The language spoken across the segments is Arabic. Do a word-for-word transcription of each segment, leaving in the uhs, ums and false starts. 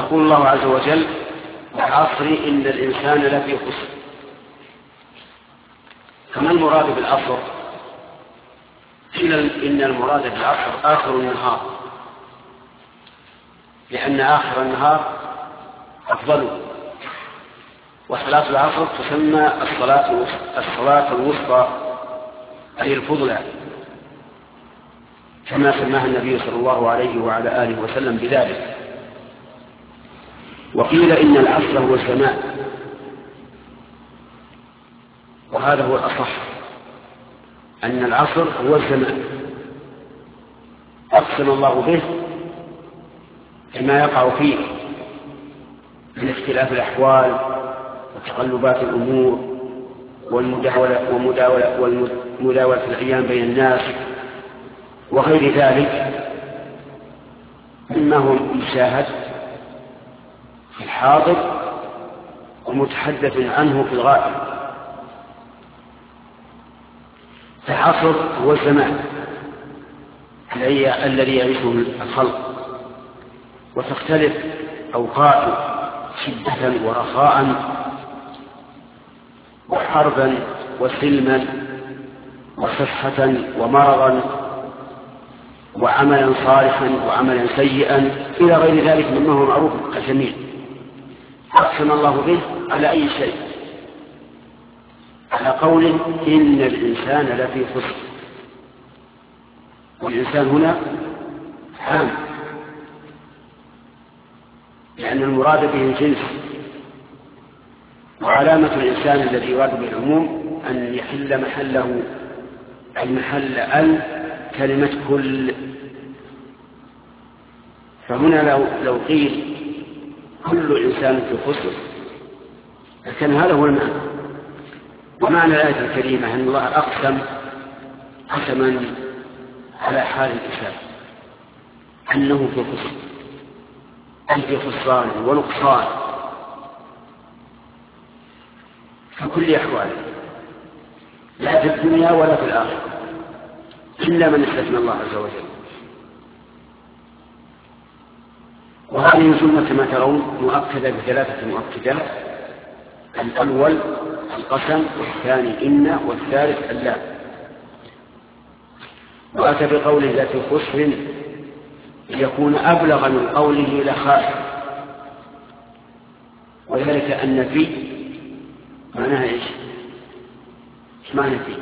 يقول الله عز وجل: والعصر إن الإنسان لفي خسر. فما المراد بالعصر؟ إن المراد بالعصر آخر النهار، لأن آخر النهار أفضل، وصلاة العصر تسمى الصلاة الصلاة الوسطى أي الفضلى، كما سماها النبي صلى الله عليه وعلى آله وسلم بذلك. وقيل إن العصر هو الزمان، وهذا هو الأصح، أن العصر هو الزمان أقسم الله به بما يقع فيه من اختلاف الأحوال وتقلبات الأمور والمداولة ومداولة والمداولة الأيام بين الناس وغير ذلك مما هو مشاهد في الحاضر ومتحدث عنه في الغائب. فالعصر هو الزمان الذي يعيشه الخلق، وتختلف أوقاته شدة ورخاء وحربا وسلما وصحة ومرضا وعملا صالحا وعملا سيئا إلى غير ذلك مما هو معروف الجميع. أقسم الله به على أي شيء؟ على قول إن الإنسان لفي خسر، والإنسان هنا عام، لأن المراد به الجنس، وعلامة الإنسان الذي يراد به العموم أن يحل محله أي محل ال كلمة كل. فهنا لو, لو قيل كل إنسان في خسر لكن هذا هو المعنى. ومعنى الآية الكريمة أن الله أقسم قسما على حال الإنسان أنه في خسر، أي في خسران ونقصان في كل أحواله، لا في الدنيا ولا في الآخرة، إلا من استثنى الله عز وجل. وهذه الجملة كما ترون مؤكدة بثلاثة مؤكدات: الأول القسم، والثاني إن، والثالث اللام. وأتى بقوله لا في خسر ليكون أبلغ من قوله لخاسر، وذلك أن في معناها إيش؟ إيش معنى في؟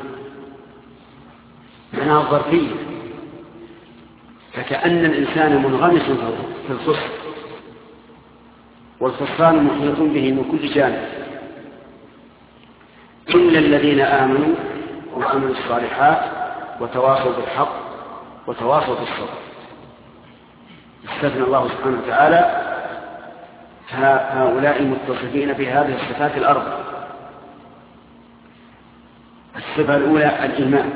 معناها الظرفية، فكأن الإنسان منغمس في الخسر، والخسران محيط به من كل جانب، إلا الذين آمنوا وعملوا الصالحات وتواصوا بالحق وتواصوا بالصبر. استثنى الله سبحانه وتعالى هؤلاء المتصفين بهذه الصفات الأربع. الصفة الأولى الإيمان،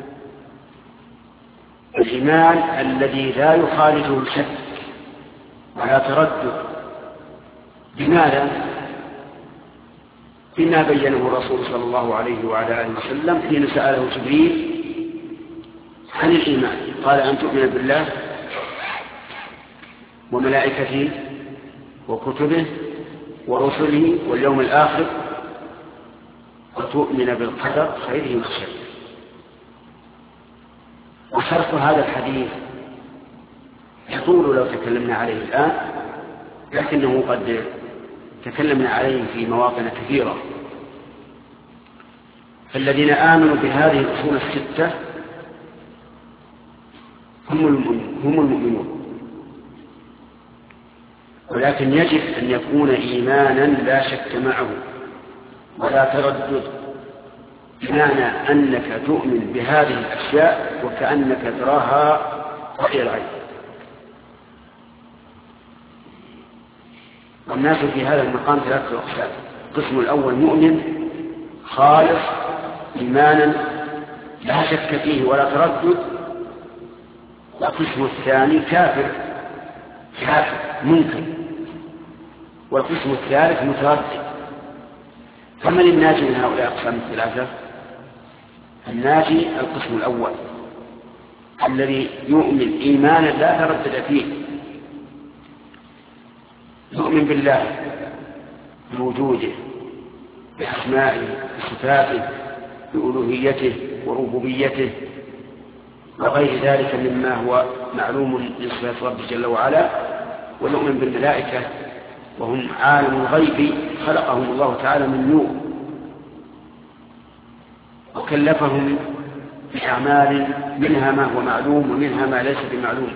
الإيمان الذي لا يخالجه شك ولا تردد. بماذا؟ بما بينه الرسول صلى الله عليه وعلى آله وسلم حين سأله جبريل عن الإيمان، قال أن تؤمن بالله وملائكته وكتبه ورسله واليوم الآخر وتؤمن بالقدر خيره وشره. وشرط هذا الحديث يطول لو تكلمنا عليه الآن، لكنه قد تكلمنا عليه في مواطن كثيرة. فالذين آمنوا بهذه الأصول الستة هم المؤمنون، ولكن يجب أن يكون إيمانا لا شك معه ولا تردد، بمعنى أنك تؤمن بهذه الأشياء وكأنك تراها رأي العين. والناس في هذا المقام ثلاثة أقسام: القسم الأول مؤمن خالص إيمانا لا شك فيه ولا تردد، والقسم الثاني كافر كافر منكر، والقسم الثالث متردد. فمن الناجي من هؤلاء الأقسام الثلاثة؟ الناجي القسم الأول الذي يؤمن إيمانا لا تردد فيه، نؤمن بالله بوجوده بأسمائه بصفاته بألوهيته وربوبيته وغير ذلك مما هو معلوم من صفات ربه جل وعلا. ونؤمن بالملائكة وهم عالم الغيب خلقهم الله تعالى من نور وكلفهم بأعمال منها ما هو معلوم ومنها ما ليس بمعلوم.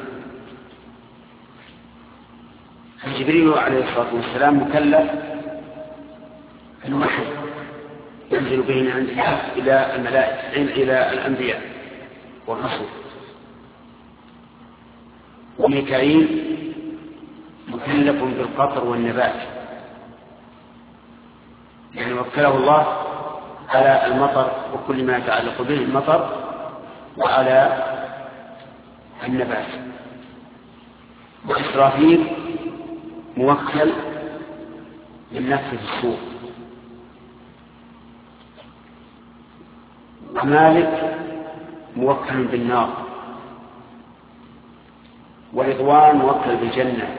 جبريل عليه الصلاة والسلام مكلف الوحي ينزل به من عند الله إلى الملائكة إلى الأنبياء والرسل. وميكائيل مكلف بالقطر والنبات يعني وكله الله على المطر وكل ما يتعلق به المطر وعلى النبات. وإسرافيل موكل بالنفخ في الصور. ومالك موكل بالنار. ورضوان موكل بالجنة.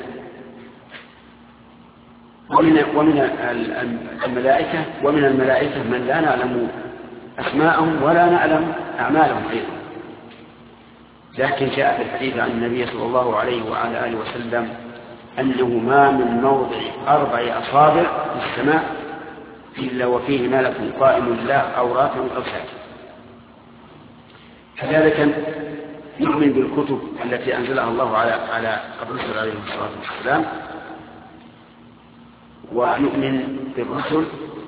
ومن ومن الملائكة ومن الملائكة من لا نعلم أسماءهم ولا نعلم أعمالهم أيضا، لكن جاء في الحديث عن النبي صلى الله عليه وعلى آله وسلم أنه ما من موضع أربع أصابع في السماء إلا وفيه ملك قائم له أو راكع أو ساجد. كذلك نؤمن بالكتب التي أنزلها الله على على الرسل عليه الصلاة والسلام. ونؤمن بالرسل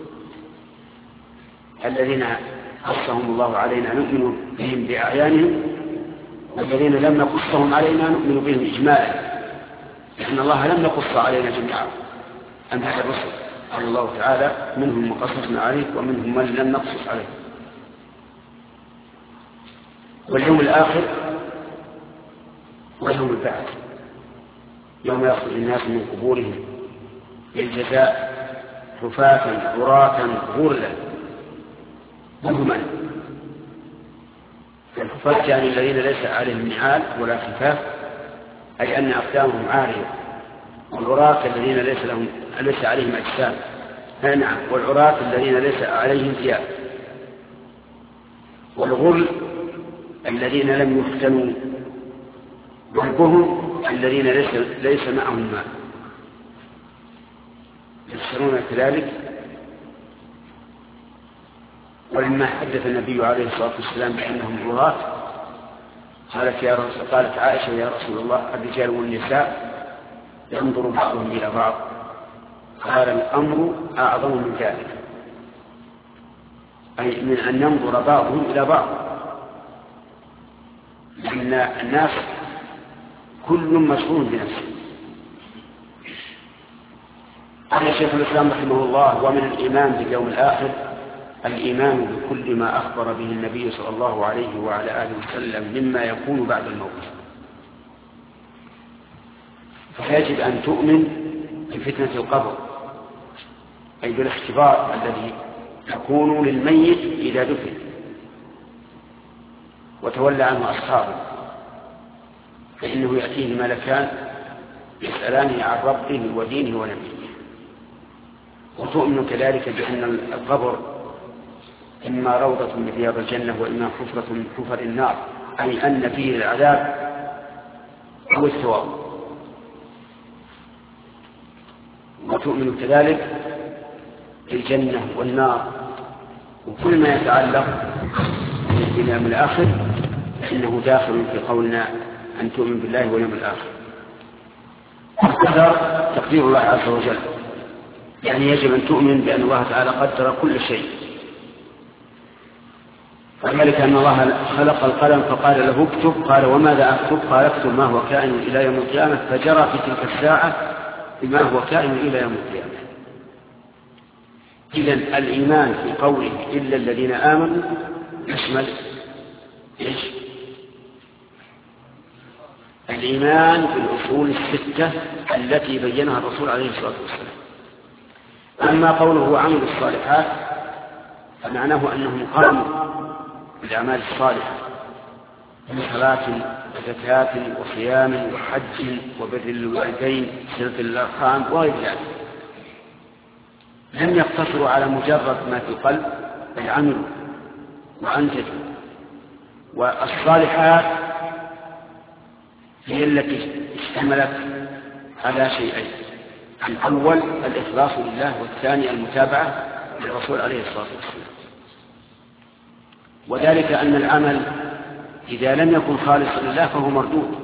الذين قصهم الله علينا نؤمن بهم بأعيانهم والذين لم نقصهم علينا نؤمن بهم إجمالا، لأن الله لم يقص علينا جميعا أنبياء الرسل قال الله تعالى منهم من قصصنا عليك ومنهم من لم نقصص عليك. واليوم الآخر ويوم البعث يوم يخرج الناس من قبورهم للجزاء حفاة عراة غرلا مهما. الحفاة يعني الذين ليس عليهم نعال ولا خفاف أي أن أقدامهم عارية. والعراة الذين ليس لهم ليس عليهم أجسام نعم والعراة الذين ليس عليهم ثياب. والغرل الذين لم يفتنوا غربهم الذين ليس, ليس معهم ماء يفسرون كذلك. ولما حدث النبي عليه الصلاة والسلام بأنهم عراة قالت يا رسول قالت عائشة يا رسول الله الرجال والنساء ينظر بعضهم إلى بعض قال الأمر أعظم من ذلك أي من أن ينظر بعضهم إلى بعض، لأن الناس كل مشغول بنفسه. قال شيخ الإسلام رحمه الله ومن الإيمان باليوم الآخر الإيمان بكل ما أخبر به النبي صلى الله عليه وعلى آله وسلم مما يكون بعد الموت. فيجب أن تؤمن بفتنة القبر أي بالاختبار الذي يكون للميت إذا دفن وتولى عنه أصحابه، فإنه يأتيه ملكان يسألانه عن ربه ودينه ونبيه. وتؤمن كذلك بأن القبر إما روضة من رياض الجنة وإما حفرة من حفر النار، أي أن فيه العذاب أو الثواب. وتؤمن كذلك بالجنة والنار وكل ما يتعلق باليوم الآخر فإنه داخل في قولنا أن تؤمن بالله واليوم الآخر. القدر تقدير الله عز وجل، يعني يجب أن تؤمن بأن الله تعالى قدر كل شيء. وذلك أن الله خلق القلم فقال له اكتب قال وماذا أكتب قال اكتب ما هو كائن إلى يوم القيامة فجرى في تلك الساعة بما هو كائن إلى يوم القيامة. إذن الإيمان في قوله إلا الذين آمنوا يشمل إيش؟ الإيمان بالأصول الستة التي بينها الرسول عليه الصلاة والسلام. أما قوله عمل الصالحات فمعناه أنهم قاموا بالأعمال الصالحة من صلاة وزكاة وصيام وحج وبر الوالدين صلة الأرحام وغير ذلك، لم يقتصروا على مجرد ما في القلب بل عملوا وأنتجوا. والصالحات هي التي اشتملت على شيئين: الأول الإخلاص لله، والثاني المتابعة للرسول عليه الصلاة والسلام. وذلك أن العمل إذا لم يكن خالصا لله فهو مردود.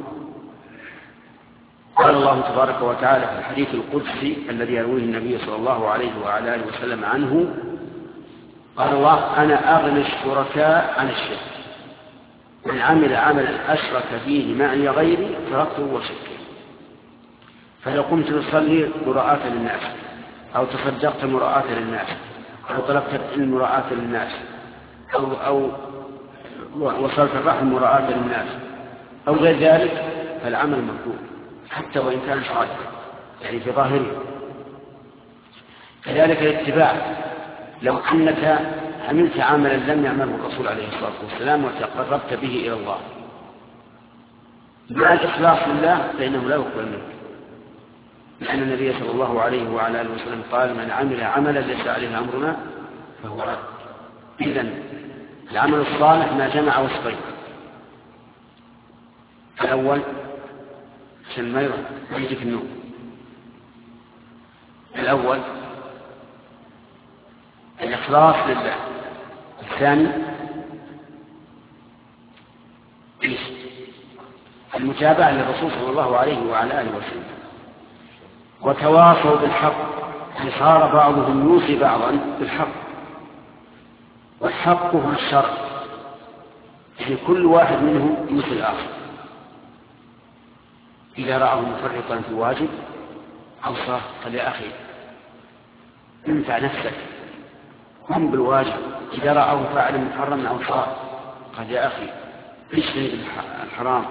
قال الله تبارك وتعالى في الحديث القدسي الذي يرويه النبي صلى الله عليه وعلى آله وسلم عنه، قال الله: أنا أغنى الشركاء عن الشرك، من عمل عملا أشرك فيه معي غيري تركته وشركه. فلو قمت تصلي مراءة للناس، أو تصدقت مراءة للناس، أو طلبت العلم مراءة للناس، أو, أو وصلت الرحم مراءة للناس، أو غير ذلك، فالعمل مردود حتى وإن كان صالحا، يعني في ظاهره. كذلك الاتباع، لو أنك عملت عملا لم يعمله الرسول عليه الصلاة والسلام وتقربت به إلى الله مع الإخلاص لله فإنه لا يقبل منك، لأن النبي صلى الله عليه وعلى آله وسلم قال: من عمل عملا ليس عليه أمرنا فهو رد. إذن العمل الصالح ما جمع وصفين: الأول عشان ما يجيك النوم، الأول الإخلاص لله، الثاني المتابعة للرسول صلى الله عليه وعلى آله وسلم. وتواصوا بالحق، صار بعضهم يوصي بعضا بالحق، والحق هو الشرع، يعني كل واحد منهم يوصي الآخر. إذا رأوا مفرطا في واجب أوصاه: قال يا أخي انفع نفسك، قم بالواجب. إذا رأوا فاعلا محرما أوصاه: قال يا أخي اجتنب الحرام.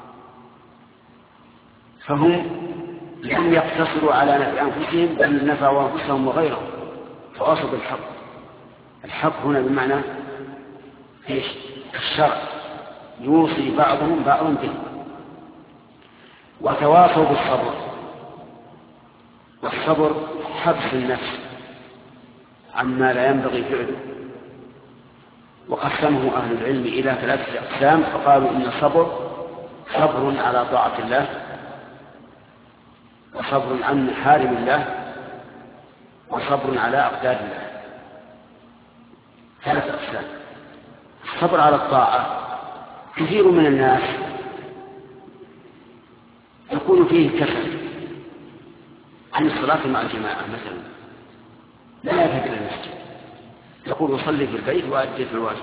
فهم لم يقتصروا على نفع أنفسهم بل نفعوا أنفسهم وغيرهم، فواصوا بالحق. الحق هنا بمعنى ايش؟ الشرع، يوصي بعضهم بعضا به. وتواصوا بالصبر، والصبر حبس النفس عما لا ينبغي فعله. وقسمه أهل العلم إلى ثلاثة أقسام، فقالوا إن الصبر صبر على طاعة الله، وصبر عن محارم الله، وصبر على أقدار الله. ثلاثة أقسام. الصبر على الطاعة، كثير من الناس يكون فيه كسل عن الصلاة مع الجماعة مثلا، لا يذهب إلى المسجد، يقول أصلي في البيت وأدي في الواجب،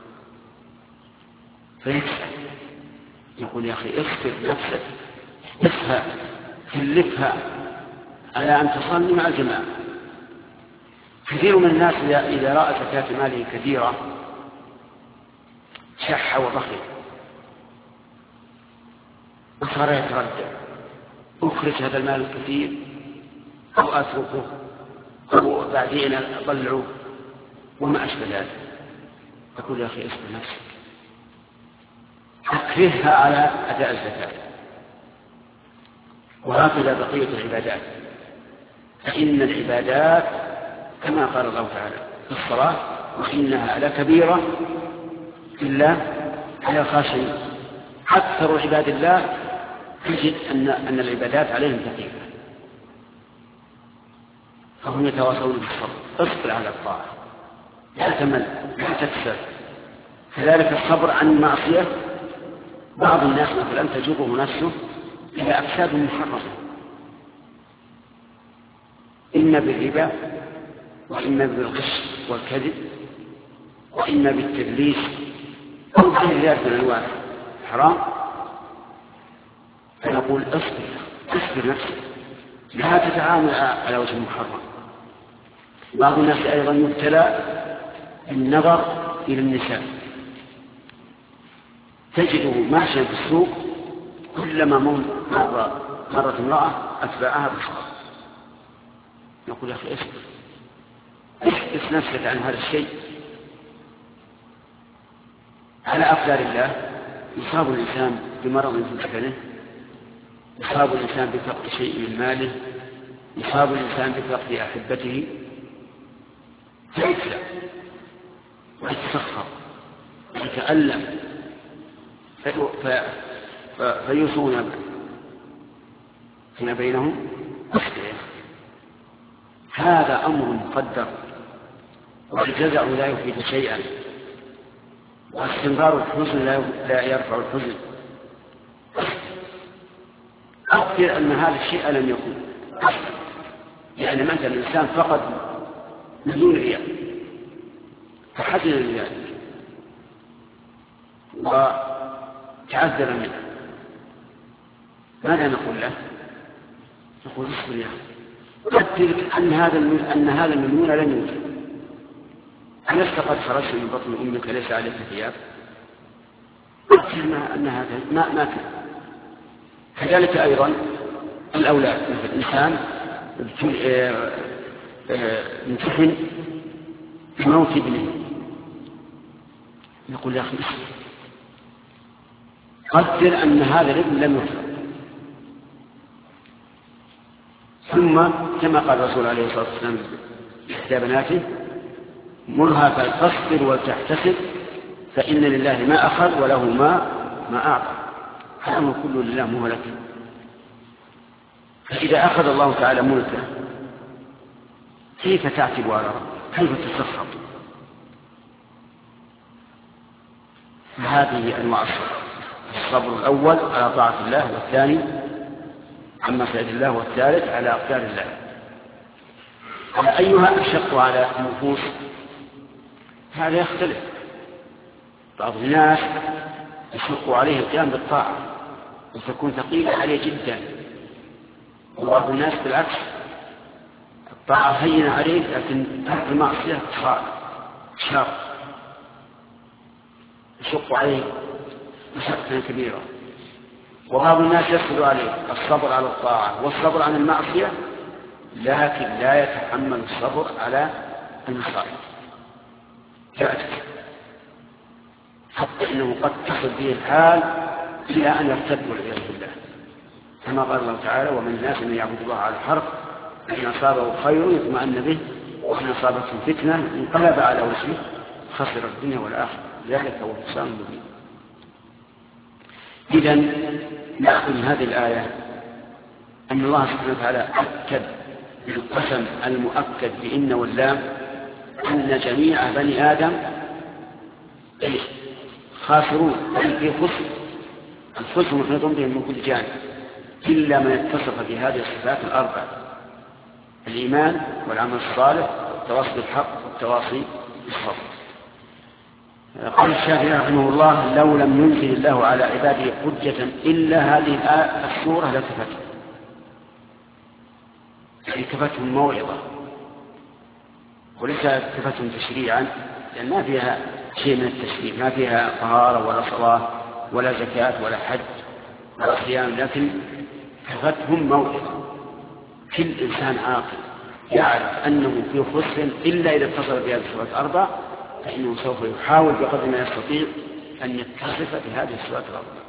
فيكسل. يقول يا أخي اصبر نفسك، اسهى كلفها على أن تصلي مع الجماعة. كثير من الناس إذا رأى زكاة ماله كثيرة شح وبخل، وصار يتردد: أخرج هذا المال الكثير أو أتركه أو بعدين أطلعه وما أشبه ذلك. أقول يا أخي اصبر نفسك، أكرهها على أداء الزكاة. وهكذا بقية العبادات، فإن العبادات كما قال الله تعالى في الصلاة: وإنها لكبيرة إلا على الخاشعين. أكثر عباد الله تجد أن أن العبادات عليهم ثقيلة، فهم يتواصلون بالصبر. اصبر على الطاعة، لا تمل، لا تكسر. كذلك الصبر عن المعصية، بعض الناس مثلا تجره نفسه إلى أفساد محرمة، إما بالربا، وإما بالغش والكذب، وإما بالتدليس، أو غير ذلك من أنواع الحرام. فنقول اصبر، اصبر نفسك، لا تتعامل على وجه محرم. بعض الناس أيضا يبتلى بالنظر إلى النساء، تجده ماشيا في السوق كلما مر مرت امرأة أتبعها بالخطأ. نقول يا أخي اصبر، احبس نفسك عن هذا الشيء على أقدار الله، يصاب الإنسان بمرض في بدنه، يصاب الإنسان بفقد شيء من ماله، يصاب الإنسان بفقد أحبته، فيكسر ويتسخر ويتألم فيوصون فيما بينهم. هذا أمر مقدر، والجزع لا يفيد شيئا، واستمرار الحزن لا يرفع الحزن. أخبر أن هذا الشيء لم يكن، يعني مثلا الإنسان فقد مليون ريال فحزن لذلك وتعذر منه، ماذا نقول له؟ نقول اصبر يا أخي، قدر أن هذا أن هذا المليون لن يوجد، ألست قد خرجت من بطن أمك ليس عليك ثياب؟ قدر ما أن هذا ما ما كان. كذلك أيضا الأولاد، مثل الإنسان يمتحن بموت ابنه، يقول يا أخي قدر أن هذا الابن لم يفرق. ثم كما قال الرسول عليه الصلاة والسلام إحدى بناته: مرها فتصبر وتحتسب فإن لله ما أخذ وله ما ما أعطى، الأمر كله لله مهلك. فإذا أخذ الله تعالى ملكه كيف تعتب على ربك؟ كيف تسخط؟ هذه أنواع الصبر: الصبر الأول على طاعة الله، والثاني عن مسائل الله، والثالث على أقدار الله. أيها أشق على النفوس؟ هذا يختلف. بعض الناس يشق عليه القيام بالطاعة وتكون ثقيلة عليه جدا، وبعض الناس بالعكس الطاعة هينة عليه لكن ترك المعصية صعب شاق، يشق عليه مشقة كبيرة. وبعض الناس يسهل عليه الصبر على الطاعة والصبر عن المعصية، لكن لا يتحمل الصبر على المصائب، يعجز حتى إنه قد تصل به الحال إلى أن يرتد والعياذ بالله، كما قال الله تعالى: ومن الناس من يعبد الله على الحرف إن أصابه خير يطمئن به وإن أصابته فتنة انقلب على وجهه خسر الدنيا والآخرة، ذلك هو الخسران المبين. إذن نأخذ من هذه الآية أن الله سبحانه وتعالى أكد بالقسم المؤكد بإن واللام أن جميع بني آدم خاسرون، أي في خسر، الخسر محيط بهم من كل جانب، إلا من اتصف بهذه الصفات الأربع: الإيمان والعمل الصالح والتواصي بالحق والتواصي بالصبر. قال الشافعي رحمه الله: لو لم ينزل الله على عباده حجة إلا هذه السورة لكفتهم، يعني كفتهم موعظة وليس كفتهم تشريعا، لأن ما فيها شيء من التشريع، ما فيها طهارة ولا صلاة ولا زكاة ولا حج ولا صيام، لكن كفتهم موعظة. كل إنسان عاقل يعرف أنه في خسر إلا إذا اتصل بهذه الصفات الأربع، فإنه سوف يحاول بقدر ما يستطيع أن يتصف بهذه الصفات الأربع.